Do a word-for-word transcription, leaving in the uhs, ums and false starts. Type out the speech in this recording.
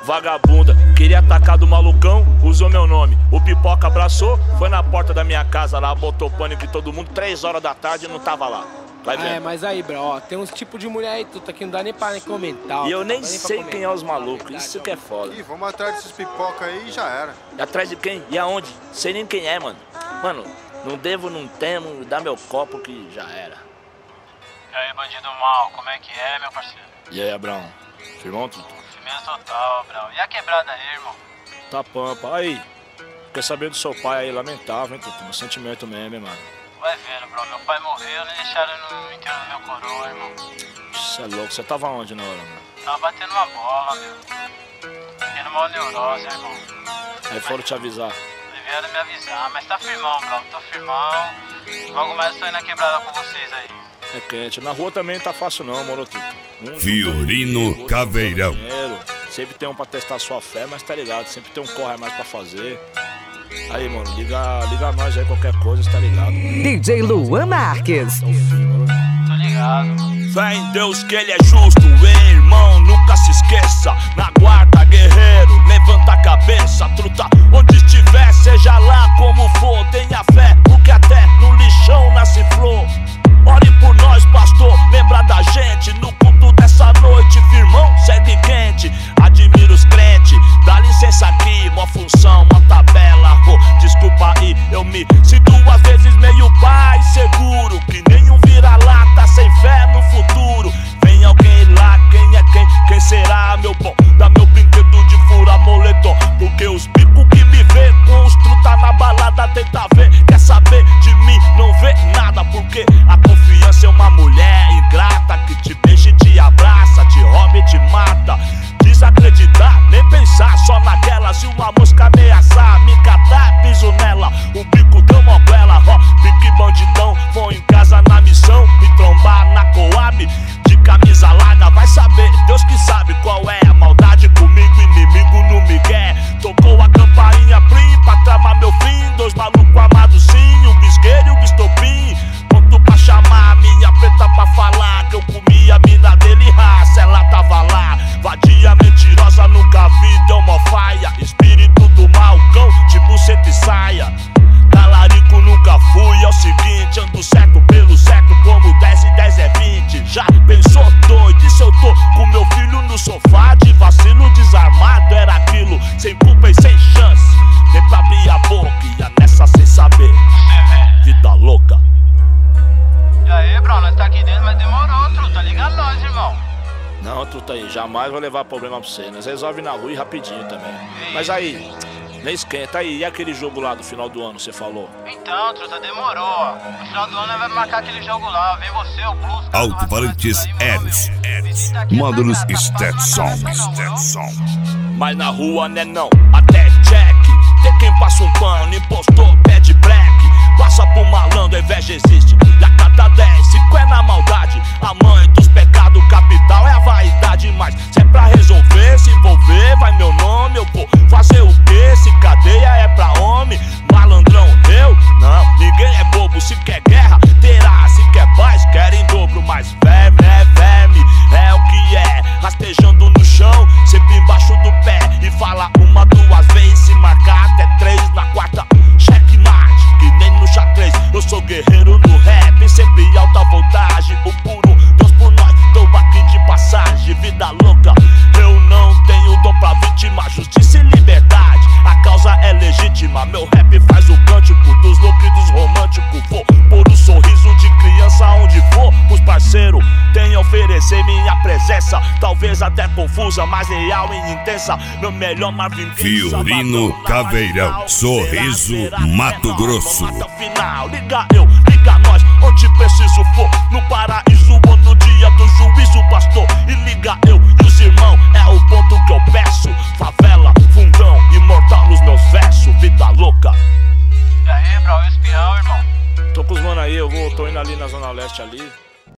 vagabunda. Queria atacar do malucão, usou meu nome. O Pipoca abraçou, foi na porta da minha casa lá, botou pânico em todo mundo. Três horas da tarde e não tava lá. Vai vendo. É, mas aí, bro, ó, tem uns tipos de mulher aí, tudo aqui não dá nem pra nem comentar. E eu ó, nem nem sei comentar, quem é os malucos, isso que é foda. Ih, vamos atrás desses pipoca aí e já era. E atrás de quem? E aonde? Sei nem quem é, mano. Mano, não devo, não temo, dá meu copo que já era. E aí, bandido mal, como é que é, meu parceiro? E aí, Abrão? Firmão, tudo? Firmeza total, Abrão. E a quebrada aí, irmão? Tá pampa. Aí, quer saber do seu pai aí, lamentável, hein, Tutu? Meu sentimento mesmo, hein, mano. Vai vendo, bro. Meu pai morreu, nem deixaram no enterro do meu coroa, irmão. Você é louco, você tava onde na hora, mano? Tava batendo uma bola, meu. Fiquei numa neurose, irmão. Aí foram te avisar. Vieram me avisar, mas tá firmão, bro. Tô firmão. Logo mais eu tô indo na quebrada com vocês aí. É quente. Na rua também não tá fácil não, moro, Tutu. Um, Fiorino dois, Caveirão. Dinheiro. Sempre tem um pra testar sua fé, mas tá ligado. Sempre tem um corre a mais pra fazer. Aí, mano, liga, liga nós aí, qualquer coisa, tá ligado? D J Luan Marques. Tô ligado. Fé em Deus que ele é justo, ei, irmão, nunca se esqueça. Na guarda, guerreiro, levanta a cabeça, truta. Onde estiver, seja lá como for, tenha fé, porque até no lixão nasce flor. Ore por nós, pastor, lembra da gente. No culto dessa noite, firmão, segue quente. Admiro os crentes, dá licença aqui, uma função, uma tabela. Oh, desculpa aí, eu me sinto às vezes meio pai seguro, que nenhum vira-lata sem fé no futuro. Vem alguém lá, quem é quem? Quem será, meu bom? Dá meu brinquedo de fura moletom, porque os bicos que me vê com os truta na balada tenta ver. Quer saber de mim? Não vê nada, porque a confiança é uma mulher ingrata que te beija e te abraça, te rouba e te mata. Desacreditar, nem pensar só naquela. Se uma mosca ameaçar, me catar, piso nela. O bico deu uma goela, ó, pique bandidão. Vou em casa na missão, me trombar na Coab. De camisa larga, vai saber, Deus que sabe qual é a maldade comigo, inimigo no migué. Tocou a campainha plim pra tramar meu fim. Dois malucos amados sim, o bisqueiro e o bistopim. Pronto pra chamar a minha preta pra falar que eu comi a mina dele, raça, ela tava lá. Vadia mentirosa, nunca vi, deu uma faia. Espírito do mal, cão, de buceta e saia. Talarico nunca fui, é o seguinte, ando certo pelo certo, como dez e dez é vinte. Já pensou doido, e se eu tô com meu filho no sofá, de vacilo desarmado, era aquilo, sem culpa e sem chance. Nem pra abrir a boca, ia nessa sem saber. Vida louca. E aí, bro, nós tá aqui dentro, mas demorou, truta. Liga nós, irmão. Não, truta aí, jamais vou levar problema pra você. Nós resolve na rua e rapidinho também. Mas aí, nem esquenta aí, e aquele jogo lá do final do ano, você falou? Então, truta, demorou, ó. No final do ano nós vamos marcar aquele jogo lá. Vem você, o Blues. Alto-falantes Eros. Módulos Stetson. Stetson. Mas na rua, né não, até check. Tem quem passa um pano, impostor, pede black. Passa por malandro, a inveja existe. E a cada dez, cinco é na maldade. A mãe dos pecados capital é a vaidade. Mas se é pra resolver, se envolver, vai meu nome. Eu vou fazer o quê? Se cadeia é pra homem. Malandrão, eu? Não, ninguém é bobo. Se quer guerra, terá. Se quer paz, quer em dobro. Mas verme é verme, é o que é. Rastejando no chão, sempre embaixo do pé. E fala uma, duas vezes, se marcar até três. Na quarta, checkmate, que nem no xadrez. Eu sou guerreiro no rap, sempre alta voltagem. O puro Deus por nós, tô aqui de passagem. Vida louca, eu não tenho dom pra vítima. Justiça e liberdade, a causa é legítima. Meu rap faz o cântico dos loucos e dos românticos. Vou pôr o sorriso de criança onde for. Os parceiros têm a oferecer minha presença. Talvez até confusa, mas real e intensa. Meu melhor Marvin Gaye. Fiorino Caveirão, Sorriso, Mato Grosso. Até o final, liga eu, liga nós, onde preciso for. No paraíso ou no dia do juízo, pastor. E liga eu e os irmãos, é o ponto que eu peço. Favela, fundão, imortal nos meus versos. Vida louca. E aí, bro, eu espirrão, irmão. Tô com os mano aí, eu vou, tô indo ali na Zona Leste ali.